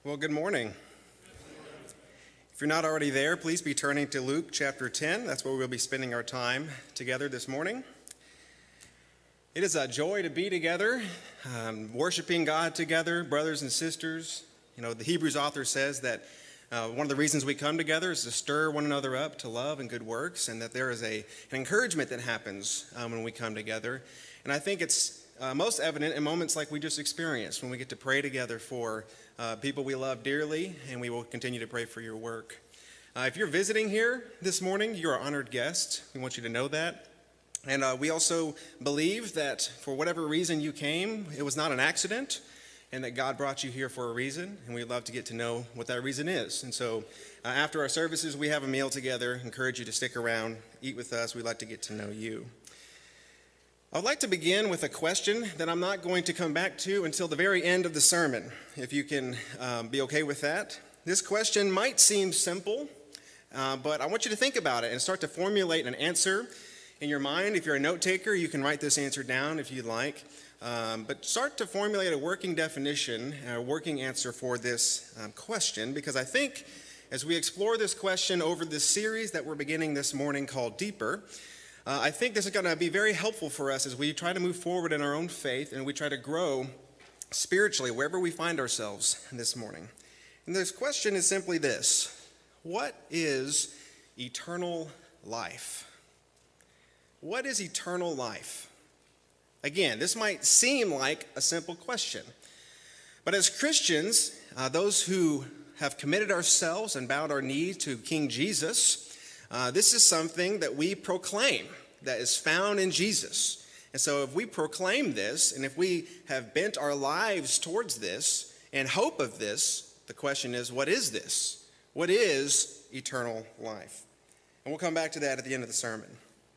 Well, good morning. If you're not already there, please be turning to Luke chapter 10. That's where we'll be spending our time together this morning. It is a joy to be together, worshiping God together, brothers and sisters. You know, the Hebrews author says that one of the reasons we come together is to stir one another up to love and good works, and that there is an encouragement that happens when we come together. And I think it's most evident in moments like we just experienced, when we get to pray together for people we love dearly, and we will continue to pray for your work. If you're visiting here this morning, you're an honored guest. We want you to know that. And we also believe that for whatever reason you came, it was not an accident, and that God brought you here for a reason, and we'd love to get to know what that reason is. And so after our services, we have a meal together. Encourage you to stick around, eat with us. We'd like to get to know you. I'd like to begin with a question that I'm not going to come back to until the very end of the sermon, if you can be okay with that. This question might seem simple, but I want you to think about it and start to formulate an answer in your mind. If you're a note taker, you can write this answer down if you'd like. But start to formulate a working definition, a working answer for this question, because I think as we explore this question over this series that we're beginning this morning called Deeper, I think this is going to be very helpful for us as we try to move forward in our own faith and we try to grow spiritually wherever we find ourselves this morning. And this question is simply this: what is eternal life? What is eternal life? Again, this might seem like a simple question, but as Christians, those who have committed ourselves and bowed our knee to King Jesus, this is something that we proclaim that is found in Jesus. And so if we proclaim this, and if we have bent our lives towards this and hope of this, the question is, what is this? What is eternal life? And we'll come back to that at the end of the sermon.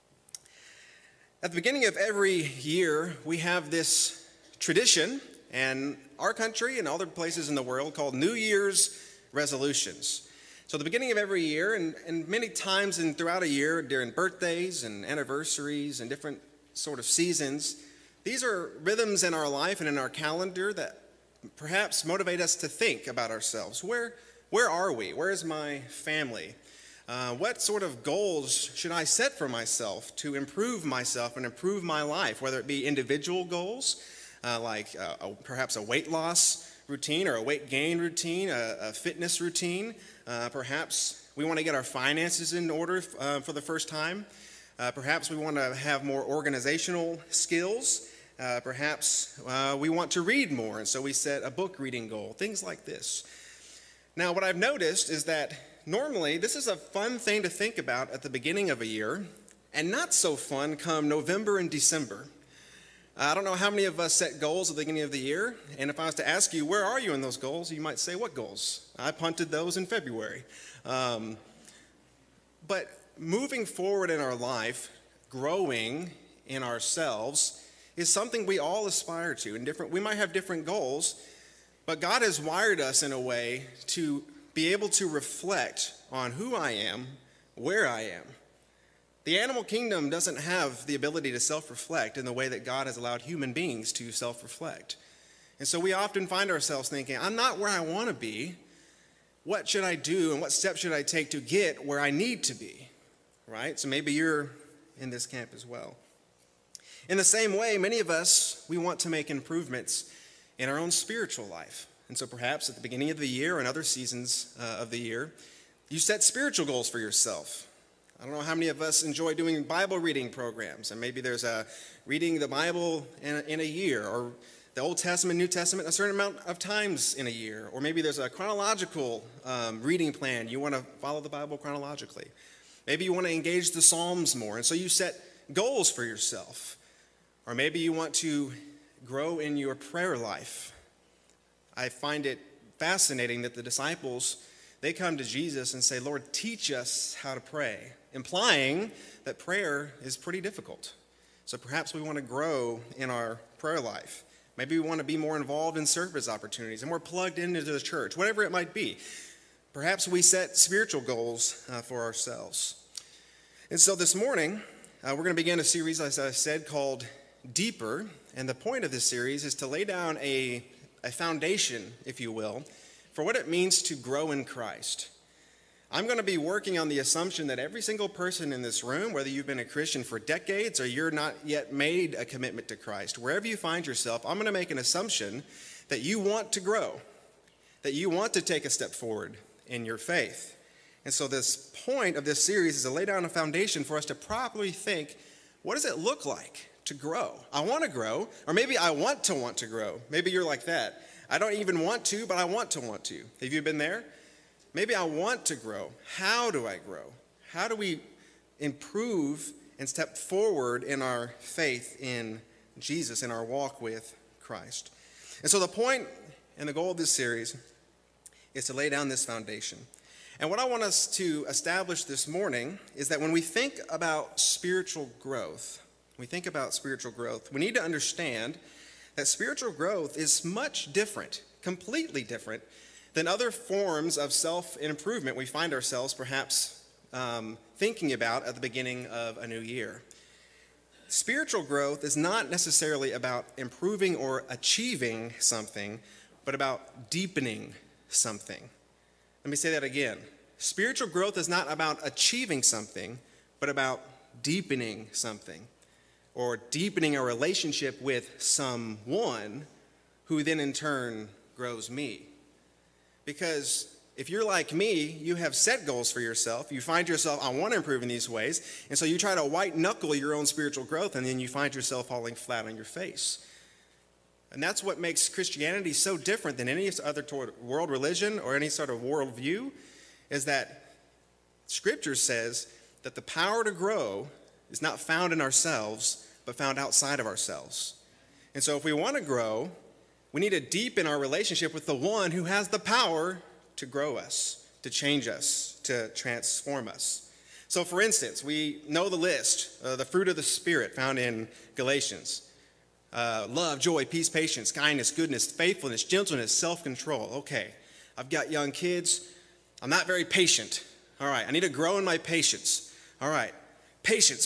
At the beginning of every year, we have this tradition in our country and other places in the world called New Year's resolutions. So at the beginning of every year, and many times throughout a year, during birthdays and anniversaries and different sort of seasons, these are rhythms in our life and in our calendar that perhaps motivate us to think about ourselves. Where are we? Where is my family? What sort of goals should I set for myself to improve myself and improve my life, whether it be individual goals, like perhaps a weight loss routine or a weight gain routine, a fitness routine. Perhaps we want to get our finances in order for the first time. Perhaps we want to have more organizational skills. Perhaps we want to read more, and so we set a book reading goal, things like this. Now, what I've noticed is that normally this is a fun thing to think about at the beginning of a year, and not so fun come November and December. I don't know how many of us set goals at the beginning of the year, and if I was to ask you, where are you in those goals, you might say, what goals? I punted those in February. But moving forward in our life, growing in ourselves, is something we all aspire to. And we might have different goals, but God has wired us in a way to be able to reflect on who I am, where I am. The animal kingdom doesn't have the ability to self-reflect in the way that God has allowed human beings to self-reflect. And so we often find ourselves thinking, I'm not where I want to be. What should I do and what steps should I take to get where I need to be? Right? So maybe you're in this camp as well. In the same way, many of us, we want to make improvements in our own spiritual life. And so perhaps at the beginning of the year and other seasons of the year, you set spiritual goals for yourself. I don't know how many of us enjoy doing Bible reading programs, and maybe there's a reading the Bible in a year, or the Old Testament, New Testament, a certain amount of times in a year, or maybe there's a chronological reading plan. You want to follow the Bible chronologically. Maybe you want to engage the Psalms more, and so you set goals for yourself. Or maybe you want to grow in your prayer life. I find it fascinating that the disciples, they come to Jesus and say, Lord, teach us how to pray, implying that prayer is pretty difficult. So perhaps we want to grow in our prayer life. Maybe we want to be more involved in service opportunities and more plugged into the church, whatever it might be. Perhaps we set spiritual goals for ourselves. And so this morning, we're going to begin a series, as I said, called Deeper. And the point of this series is to lay down a foundation, if you will, for what it means to grow in Christ. I'm going to be working on the assumption that every single person in this room, whether you've been a Christian for decades or you're not yet made a commitment to Christ, wherever you find yourself, I'm going to make an assumption that you want to grow, that you want to take a step forward in your faith. And so this point of this series is to lay down a foundation for us to properly think, what does it look like to grow? I want to grow, or maybe I want to grow. Maybe you're like that. I don't even want to, but I want to. Have you been there? Maybe I want to grow. How do I grow? How do we improve and step forward in our faith in Jesus, in our walk with Christ? And so the point and the goal of this series is to lay down this foundation. And what I want us to establish this morning is that when we think about spiritual growth, we need to understand that spiritual growth is much different, completely different, than other forms of self-improvement we find ourselves perhaps thinking about at the beginning of a new year. Spiritual growth is not necessarily about improving or achieving something, but about deepening something. Let me say that again. Spiritual growth is not about achieving something, but about deepening something, or deepening a relationship with someone who then in turn grows me. Because if you're like me, you have set goals for yourself. You find yourself, I want to improve in these ways. And so you try to white knuckle your own spiritual growth, and then you find yourself falling flat on your face. And that's what makes Christianity so different than any other world religion or any sort of worldview, is that Scripture says that the power to grow is not found in ourselves, but found outside of ourselves. And so if we want to grow, we need to deepen our relationship with the one who has the power to grow us, to change us, to transform us. So for instance, we know the list, the fruit of the Spirit found in Galatians. Love, joy, peace, patience, kindness, goodness, faithfulness, gentleness, self-control. Okay, I've got young kids. I'm not very patient. All right, I need to grow in my patience. All right, patience.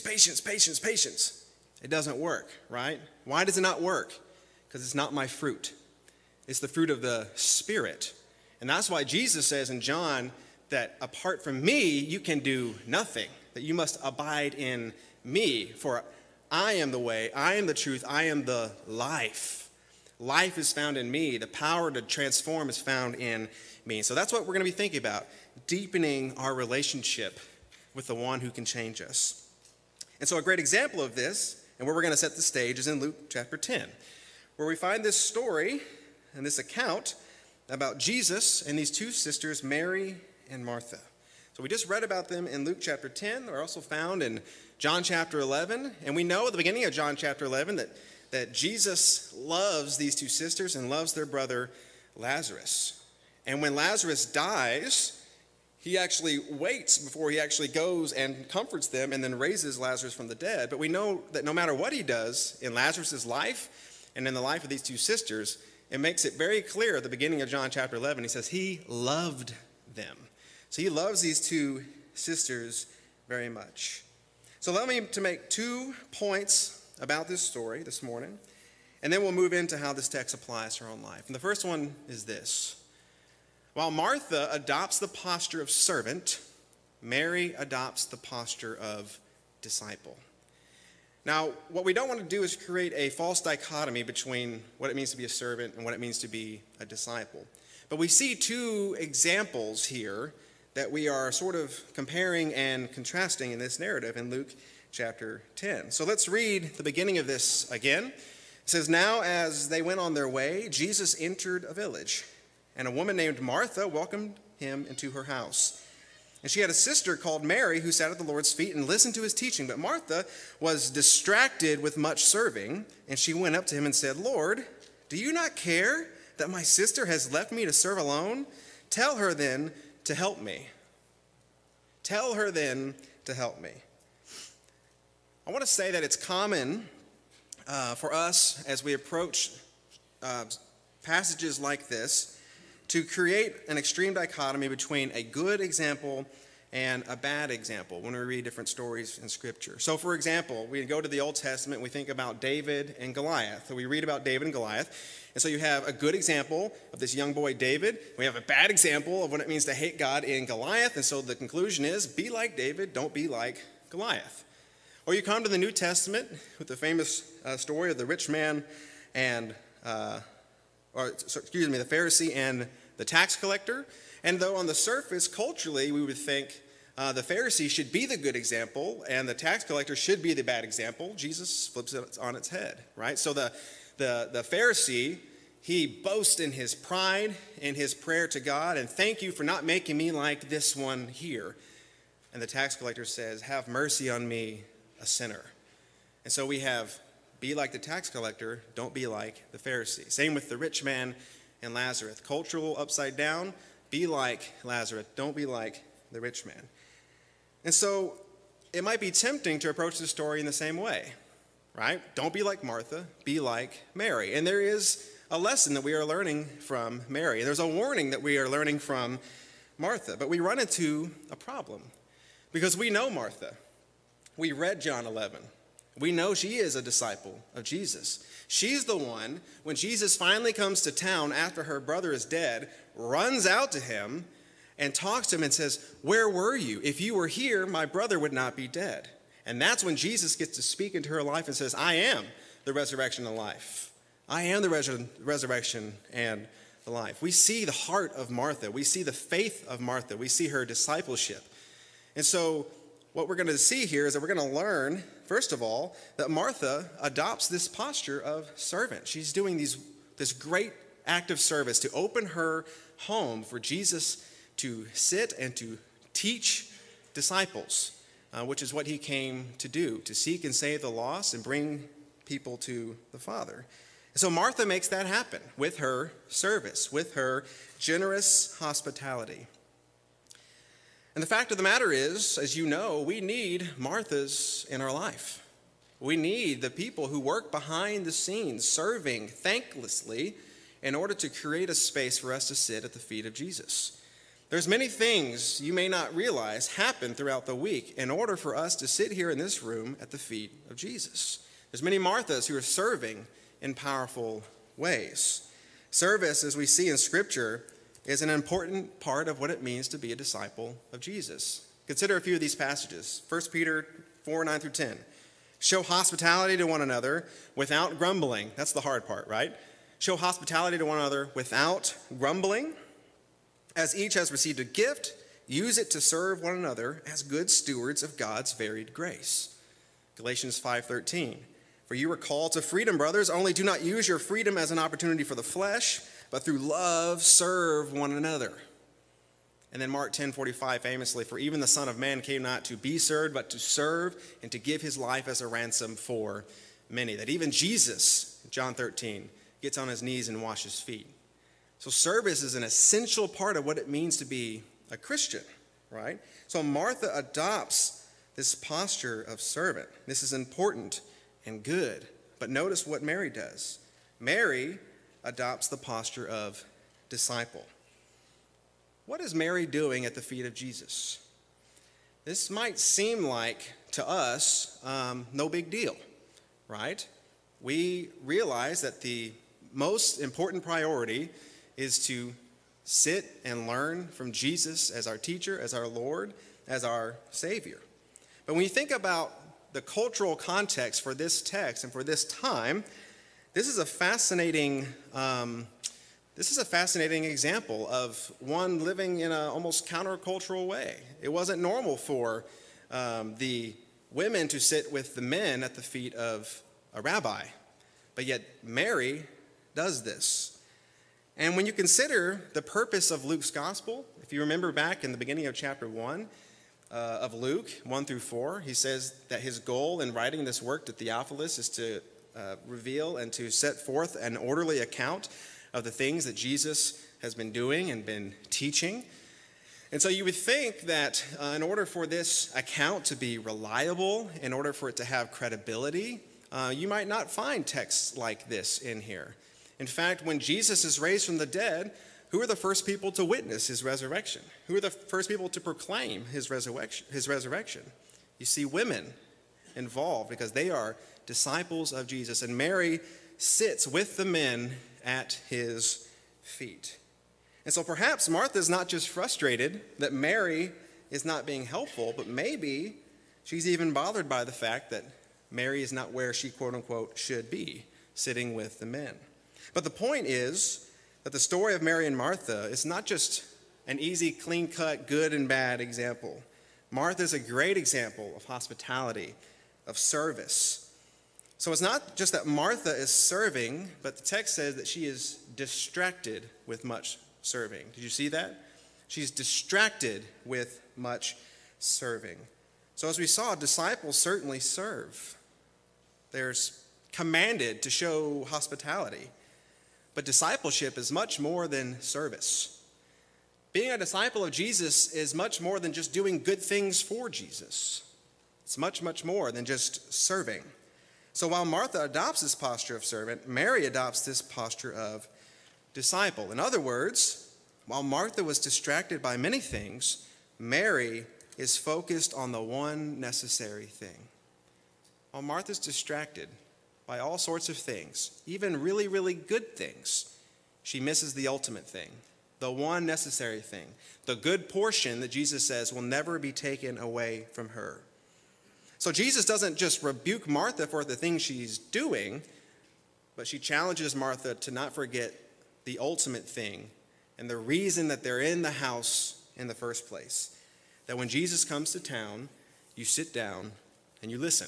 It doesn't work, right? Why does it not work? Because it's not my fruit. It's the fruit of the Spirit. And that's why Jesus says in John that apart from me, you can do nothing, that you must abide in me. For I am the way, I am the truth, I am the life. Life is found in me. The power to transform is found in me. So that's what we're going to be thinking about, deepening our relationship with the one who can change us. And so a great example of this, and where we're going to set the stage, is in Luke chapter 10. Where we find this story and this account about Jesus and these two sisters, Mary and Martha. So we just read about them in Luke chapter 10. They're also found in John chapter 11. And we know at the beginning of John chapter 11 that Jesus loves these two sisters and loves their brother Lazarus. And when Lazarus dies, he actually waits before he actually goes and comforts them and then raises Lazarus from the dead. But we know that no matter what he does in Lazarus' life, and in the life of these two sisters, it makes it very clear at the beginning of John chapter 11, he says he loved them. So he loves these two sisters very much. So allow me to make 2 points about this story this morning, and then we'll move into how this text applies to our own life. And the first one is this. While Martha adopts the posture of servant, Mary adopts the posture of disciple. Now, what we don't want to do is create a false dichotomy between what it means to be a servant and what it means to be a disciple. But we see 2 examples here that we are sort of comparing and contrasting in this narrative in Luke chapter 10. So let's read the beginning of this again. It says, "Now as they went on their way, Jesus entered a village, and a woman named Martha welcomed him into her house. And she had a sister called Mary who sat at the Lord's feet and listened to his teaching. But Martha was distracted with much serving, and she went up to him and said, 'Lord, do you not care that my sister has left me to serve alone? Tell her then to help me.'" Tell her then to help me. I want to say that it's common for us as we approach passages like this to create an extreme dichotomy between a good example and a bad example when we read different stories in Scripture. So, for example, we go to the Old Testament, we think about David and Goliath. So we read about David and Goliath. And so you have a good example of this young boy David. We have a bad example of what it means to hate God in Goliath. And so the conclusion is, be like David, don't be like Goliath. Or you come to the New Testament with the famous story of the rich man and, the Pharisee and the tax collector. And though on the surface, culturally, we would think the Pharisee should be the good example and the tax collector should be the bad example, Jesus flips it on its head, right? So the Pharisee, he boasts in his pride, in his prayer to God, and thank you for not making me like this one here. And the tax collector says, have mercy on me, a sinner. And so we have, be like the tax collector, don't be like the Pharisee. Same with the rich man and Lazarus. Cultural upside down, be like Lazarus, don't be like the rich man. And so it might be tempting to approach the story in the same way, right? Don't be like Martha, be like Mary. And there is a lesson that we are learning from Mary. There's a warning that we are learning from Martha. But we run into a problem because we know Martha. We read John 11. We know she is a disciple of Jesus. She's the one, when Jesus finally comes to town after her brother is dead, runs out to him and talks to him and says, where were you? If you were here, my brother would not be dead. And that's when Jesus gets to speak into her life and says, I am the resurrection and life. I am the resurrection and the life. We see the heart of Martha. We see the faith of Martha. We see her discipleship. And so what we're going to see here is that we're going to learn, first of all, that Martha adopts this posture of servant. She's doing this great act of service to open her home for Jesus to sit and to teach disciples, which is what he came to do, to seek and save the lost and bring people to the Father. And so Martha makes that happen with her service, with her generous hospitality. And the fact of the matter is, as you know, we need Marthas in our life. We need the people who work behind the scenes, serving thanklessly in order to create a space for us to sit at the feet of Jesus. There's many things you may not realize happen throughout the week in order for us to sit here in this room at the feet of Jesus. There's many Marthas who are serving in powerful ways. Service, as we see in Scripture, is an important part of what it means to be a disciple of Jesus. Consider a few of these passages. 1 Peter 4, 9 through 10. Show hospitality to one another without grumbling. That's the hard part, right? Show hospitality to one another without grumbling. As each has received a gift, use it to serve one another as good stewards of God's varied grace. Galatians 5:13. For you are called to freedom, brothers, only do not use your freedom as an opportunity for the flesh, but through love serve one another. And then Mark 10:45 famously, for even the Son of Man came not to be served, but to serve and to give his life as a ransom for many. That even Jesus, John 13, gets on his knees and washes feet. So service is an essential part of what it means to be a Christian, right? So Martha adopts this posture of servant. This is important and good. But notice what Mary does. Mary adopts the posture of disciple. What is Mary doing at the feet of Jesus? This might seem like, to us, no big deal, right? We realize that the most important priority is to sit and learn from Jesus as our teacher, as our Lord, as our Savior. But when you think about the cultural context for this text and for this time, this is a fascinating example of one living in an almost countercultural way. It wasn't normal for the women to sit with the men at the feet of a rabbi, but yet Mary does this. And when you consider the purpose of Luke's gospel, if you remember back in the beginning of chapter 1 of Luke, 1 through 4, he says that his goal in writing this work to Theophilus is to reveal and to set forth an orderly account of the things that Jesus has been doing and been teaching. And so you would think that in order for this account to be reliable, in order for it to have credibility, you might not find texts like this in here. In fact, when Jesus is raised from the dead, who are the first people to witness his resurrection? Who are the first people to proclaim his resurrection? You see women involved because they are disciples of Jesus. And Mary sits with the men at his feet. And so perhaps Martha is not just frustrated that Mary is not being helpful, but maybe she's even bothered by the fact that Mary is not where she, quote unquote, should be, sitting with the men. But the point is that the story of Mary and Martha is not just an easy, clean-cut, good and bad example. Martha is a great example of hospitality, of service. So it's not just that Martha is serving, but the text says that she is distracted with much serving. Did you see that? She's distracted with much serving. So as we saw, disciples certainly serve. They're commanded to show hospitality. But discipleship is much more than service. Being a disciple of Jesus is much more than just doing good things for Jesus. It's much, much more than just serving. So while Martha adopts this posture of servant, Mary adopts this posture of disciple. In other words, while Martha was distracted by many things, Mary is focused on the one necessary thing. While Martha's distracted by all sorts of things, even really, really good things, she misses the ultimate thing, the one necessary thing, the good portion that Jesus says will never be taken away from her. So Jesus doesn't just rebuke Martha for the things she's doing, but she challenges Martha to not forget the ultimate thing and the reason that they're in the house in the first place. That when Jesus comes to town, you sit down and you listen.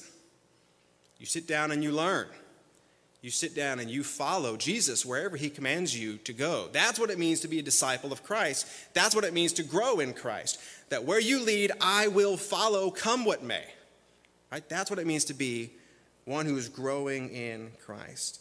You sit down and you learn. You sit down and you follow Jesus wherever he commands you to go. That's what it means to be a disciple of Christ. That's what it means to grow in Christ. That where you lead, I will follow, come what may. Right? That's what it means to be one who is growing in Christ.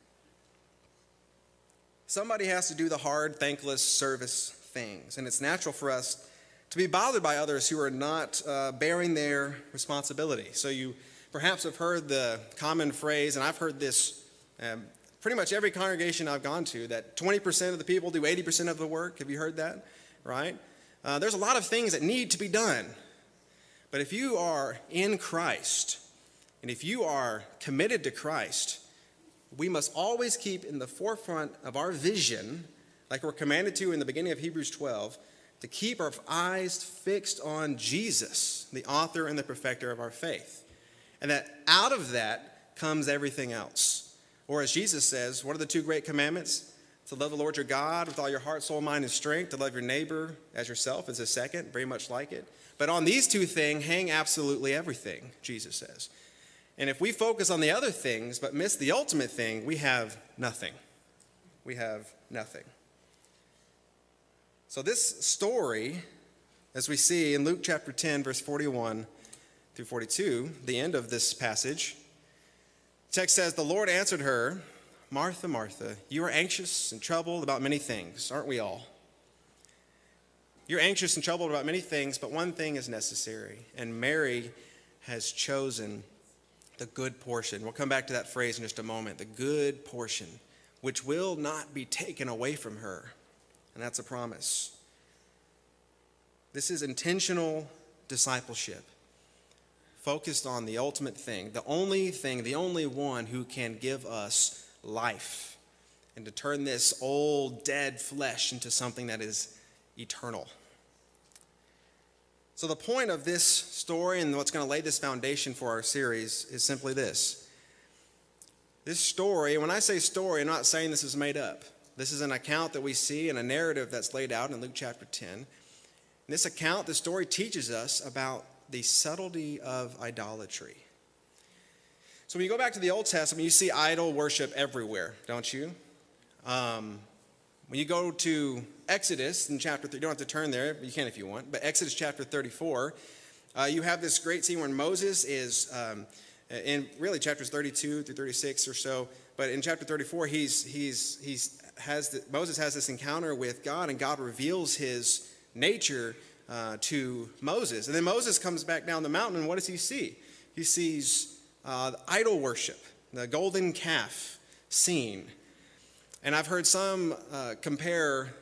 Somebody has to do the hard, thankless service things, and it's natural for us to be bothered by others who are not bearing their responsibility. So you perhaps have heard the common phrase, and I've heard this pretty much every congregation I've gone to, that 20% of the people do 80% of the work. Have you heard that? Right? There's a lot of things that need to be done. But if you are in Christ, and if you are committed to Christ, we must always keep in the forefront of our vision, like we're commanded to in the beginning of Hebrews 12, to keep our eyes fixed on Jesus, the author and the perfecter of our faith. And that out of that comes everything else. Or as Jesus says, what are the two great commandments? To love the Lord your God with all your heart, soul, mind, and strength. To love your neighbor as yourself is a second, very much like it. But on these two things hang absolutely everything, Jesus says. And if we focus on the other things but miss the ultimate thing, we have nothing. We have nothing. So this story, as we see in Luke chapter 10, verse 41 through 42, the end of this passage, the text says, the Lord answered her, Martha, Martha, you are anxious and troubled about many things, aren't we all? You're anxious and troubled about many things, but one thing is necessary, and Mary has chosen the good portion. We'll come back to that phrase in just a moment, the good portion, which will not be taken away from her, and that's a promise. This is intentional discipleship, focused on the ultimate thing, the only one who can give us life and to turn this old, dead flesh into something that is eternal. So the point of this story and what's going to lay this foundation for our series is simply this. This story, and when I say story, I'm not saying this is made up. This is an account that we see in a narrative that's laid out in Luke chapter 10. In this account, the story teaches us about the subtlety of idolatry. So when you go back to the Old Testament, you see idol worship everywhere, don't you? When you go to Exodus in chapter 3, you don't have to turn there, you can if you want, but Exodus chapter 34, you have this great scene where Moses is, in really chapters 32 through 36 or so, but in chapter 34, Moses has this encounter with God, and God reveals his nature to Moses. And then Moses comes back down the mountain, and what does he see? He sees idol worship, the golden calf scene. And I've heard some compare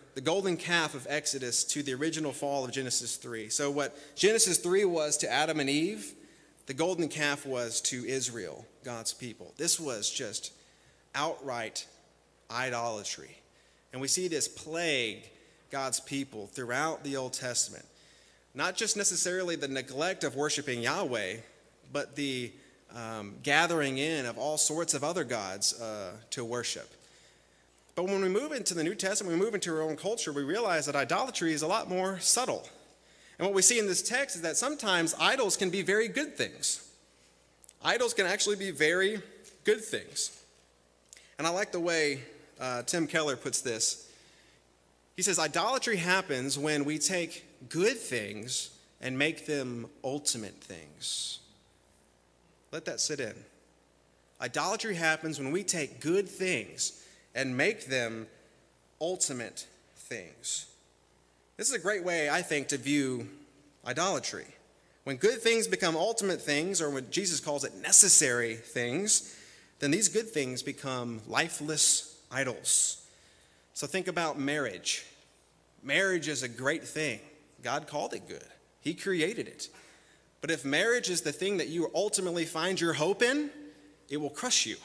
the golden calf of Exodus to the original fall of Genesis 3. So what Genesis 3 was to Adam and Eve, the golden calf was to Israel, God's people. This was just outright idolatry. And we see this plague God's people throughout the Old Testament. Not just necessarily the neglect of worshiping Yahweh, but the gathering in of all sorts of other gods to worship. But when we move into the New Testament, we move into our own culture, we realize that idolatry is a lot more subtle. And what we see in this text is that sometimes idols can be very good things. Idols can actually be very good things. And I like the way Tim Keller puts this. He says, idolatry happens when we take good things and make them ultimate things. Let that sit in. Idolatry happens when we take good things and make them ultimate things. This is a great way, I think, to view idolatry. When good things become ultimate things, or when Jesus calls it necessary things, then these good things become lifeless idols. So think about marriage. Marriage is a great thing. God called it good. He created it. But if marriage is the thing that you ultimately find your hope in, it will crush you.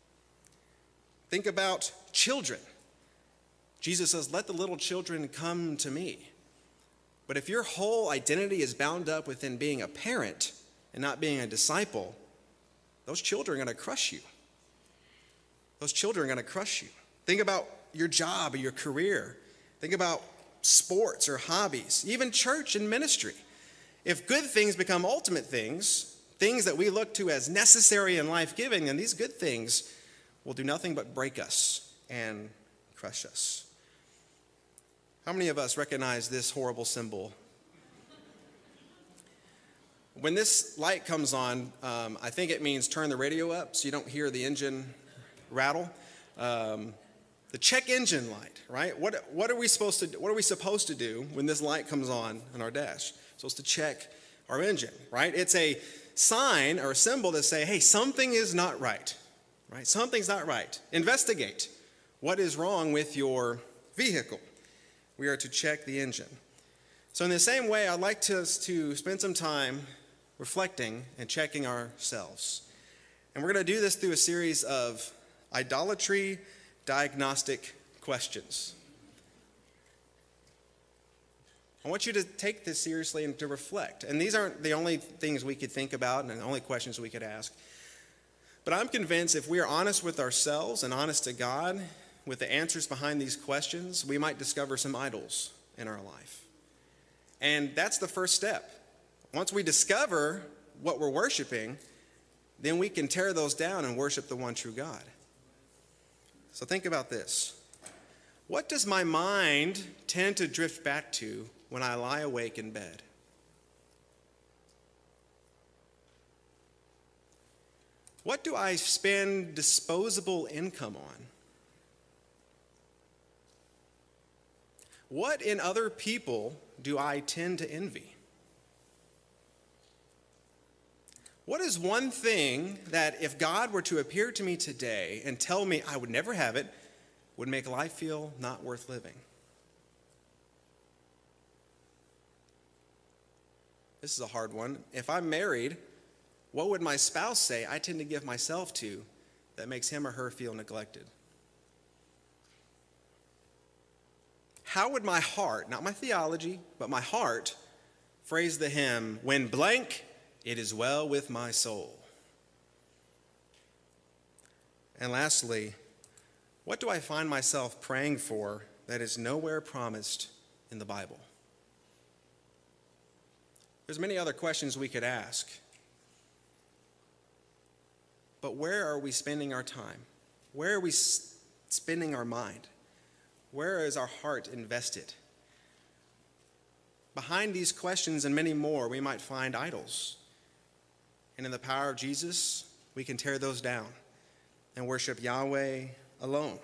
Think about children. Jesus says, let the little children come to me. But if your whole identity is bound up within being a parent and not being a disciple, those children are going to crush you. Those children are going to crush you. Think about your job or your career. Think about sports or hobbies, even church and ministry. If good things become ultimate things, things that we look to as necessary and life-giving, then these good things will do nothing but break us and crush us. How many of us recognize this horrible symbol? When this light comes on, I think it means turn the radio up so you don't hear the engine rattle. The check engine light, right? What are we supposed to do when this light comes on our dash? We're supposed to check our engine, right? It's a sign or a symbol to say, hey, something is not right, right? Something's not right. Investigate what is wrong with your vehicle. We are to check the engine. So in the same way, I'd like us to spend some time reflecting and checking ourselves. And we're going to do this through a series of idolatry diagnostic questions. I want you to take this seriously and to reflect. And these aren't the only things we could think about and the only questions we could ask. But I'm convinced if we are honest with ourselves and honest to God with the answers behind these questions, we might discover some idols in our life. And that's the first step. Once we discover what we're worshiping, then we can tear those down and worship the one true God. So think about this. What does my mind tend to drift back to when I lie awake in bed? What do I spend disposable income on? What in other people do I tend to envy? What is one thing that if God were to appear to me today and tell me I would never have it, would make life feel not worth living? This is a hard one. If I'm married, what would my spouse say I tend to give myself to that makes him or her feel neglected? How would my heart, not my theology, but my heart, phrase the hymn, when blank, it is well with my soul? And lastly, what do I find myself praying for that is nowhere promised in the Bible? There's many other questions we could ask. But where are we spending our time? Where are we spending our mind? Where is our heart invested? Behind these questions and many more, we might find idols. And in the power of Jesus, we can tear those down and worship Yahweh alone.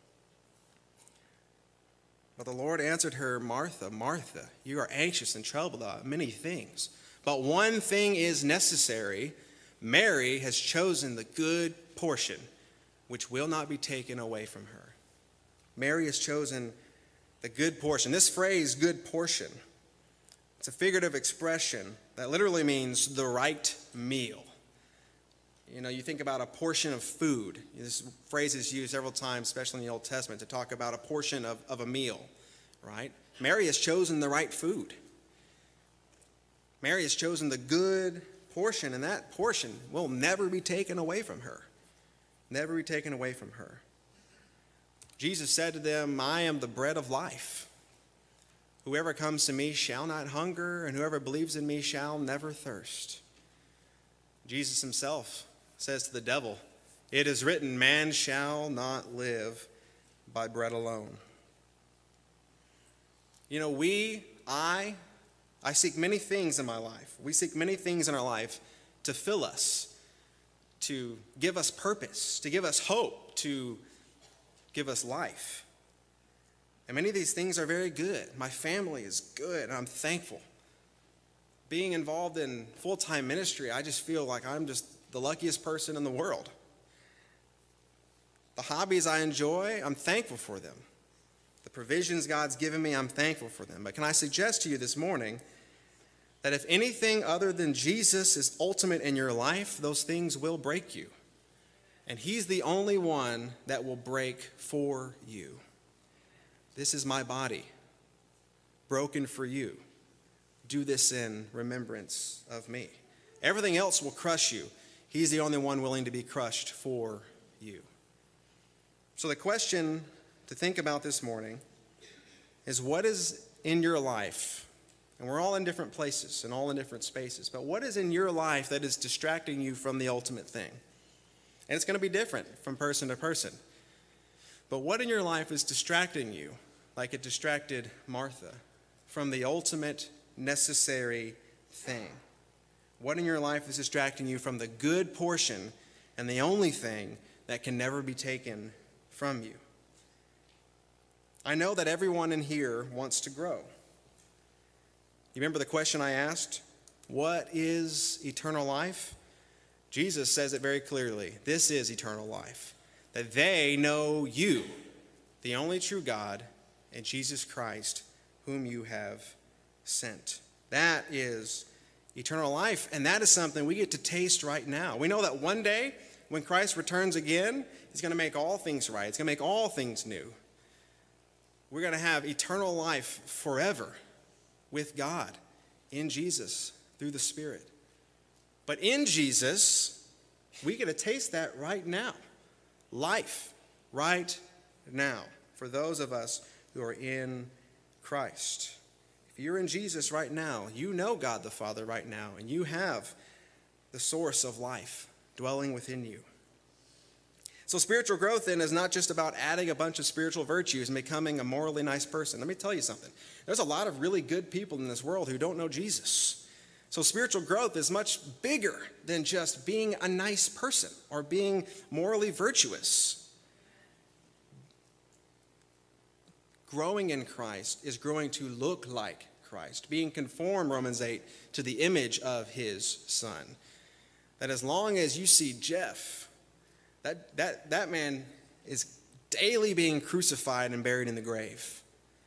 But the Lord answered her, Martha, Martha, you are anxious and troubled about many things. But one thing is necessary. Mary has chosen the good portion, which will not be taken away from her. Mary has chosen The good portion. This phrase, good portion, it's a figurative expression that literally means the right meal. You know, you think about a portion of food. This phrase is used several times, especially in the Old Testament, to talk about a portion of a meal, right? Mary has chosen the right food. Mary has chosen the good portion, and that portion will never be taken away from her. Never be taken away from her. Jesus said to them, I am the bread of life. Whoever comes to me shall not hunger, and whoever believes in me shall never thirst. Jesus himself says to the devil, it is written, man shall not live by bread alone. You know, I seek many things in my life. We seek many things in our life to fill us, to give us purpose, to give us hope, to give us life. And many of these things are very good. My family is good, and I'm thankful. Being involved in full-time ministry, I just feel like I'm just the luckiest person in the world. The hobbies I enjoy, I'm thankful for them. The provisions God's given me, I'm thankful for them. But can I suggest to you this morning that if anything other than Jesus is ultimate in your life, those things will break you. And he's the only one that will break for you. This is my body, broken for you. Do this in remembrance of me. Everything else will crush you. He's the only one willing to be crushed for you. So the question to think about this morning is, what is in your life? And we're all in different places and all in different spaces. But what is in your life that is distracting you from the ultimate thing? And it's going to be different from person to person. But what in your life is distracting you, like it distracted Martha, from the ultimate necessary thing? What in your life is distracting you from the good portion and the only thing that can never be taken from you? I know that everyone in here wants to grow. You remember the question I asked? What is eternal life? Jesus says it very clearly. This is eternal life, that they know you, the only true God, and Jesus Christ, whom you have sent. That is eternal life, and that is something we get to taste right now. We know that one day, when Christ returns again, he's going to make all things right. He's going to make all things new. We're going to have eternal life forever with God in Jesus through the Spirit. But in Jesus, we get to taste that right now. Life right now for those of us who are in Christ. If you're in Jesus right now, you know God the Father right now, and you have the source of life dwelling within you. So spiritual growth then is not just about adding a bunch of spiritual virtues and becoming a morally nice person. Let me tell you something. There's a lot of really good people in this world who don't know Jesus. So spiritual growth is much bigger than just being a nice person or being morally virtuous. Growing in Christ is growing to look like Christ, being conformed, Romans 8, to the image of his Son. That as long as you see Jeff, that man is daily being crucified and buried in the grave,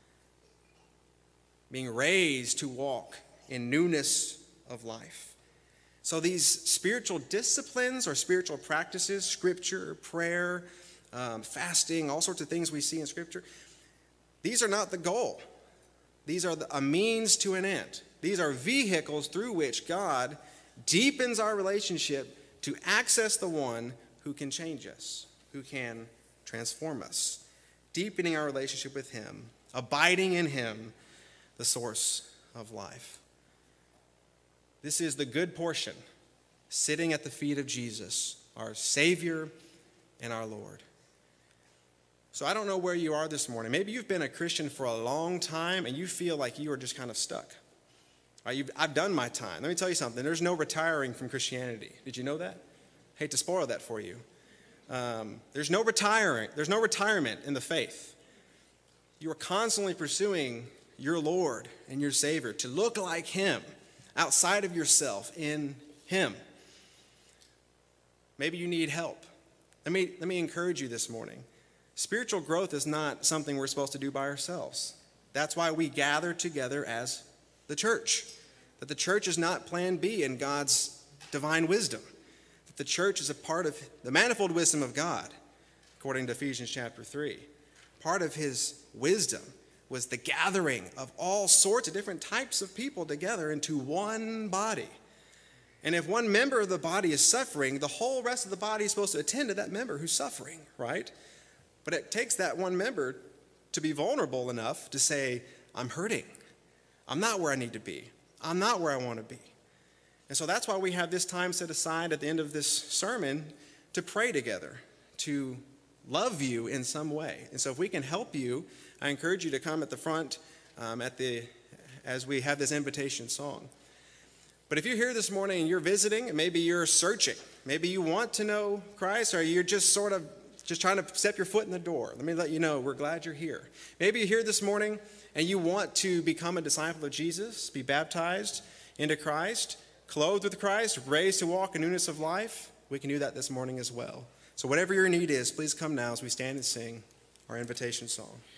being raised to walk in newness of life. So these spiritual disciplines or spiritual practices, scripture, prayer, fasting, all sorts of things we see in Scripture, these are not the goal. These are a means to an end. These are vehicles through which God deepens our relationship to access the one who can change us, who can transform us, deepening our relationship with him, abiding in him, the source of life. This is the good portion, sitting at the feet of Jesus, our Savior and our Lord. So I don't know where you are this morning. Maybe you've been a Christian for a long time and you feel like you are just kind of stuck. I've done my time. Let me tell you something. There's no retiring from Christianity. Did you know that? Hate to spoil that for you. There's no retiring. There's no retirement in the faith. You are constantly pursuing your Lord and your Savior to look like him, outside of yourself, in him. Maybe you need help. Let me encourage you this morning. Spiritual growth is not something we're supposed to do by ourselves. That's why we gather together as the church. That the church is not plan B in God's divine wisdom. That the church is a part of the manifold wisdom of God, according to Ephesians chapter 3. Part of his wisdom was the gathering of all sorts of different types of people together into one body. And if one member of the body is suffering, the whole rest of the body is supposed to attend to that member who's suffering, right? But it takes that one member to be vulnerable enough to say, I'm hurting. I'm not where I need to be. I'm not where I want to be. And so that's why we have this time set aside at the end of this sermon to pray together, to love you in some way. And so if we can help you, I encourage you to come at the front as we have this invitation song. But if you're here this morning and you're visiting, and maybe you're searching, maybe you want to know Christ, or you're just sort of just trying to step your foot in the door, let me let you know, we're glad you're here. Maybe you're here this morning and you want to become a disciple of Jesus, be baptized into Christ, clothed with Christ, raised to walk in newness of life. We can do that this morning as well. So whatever your need is, please come now as we stand and sing our invitation song.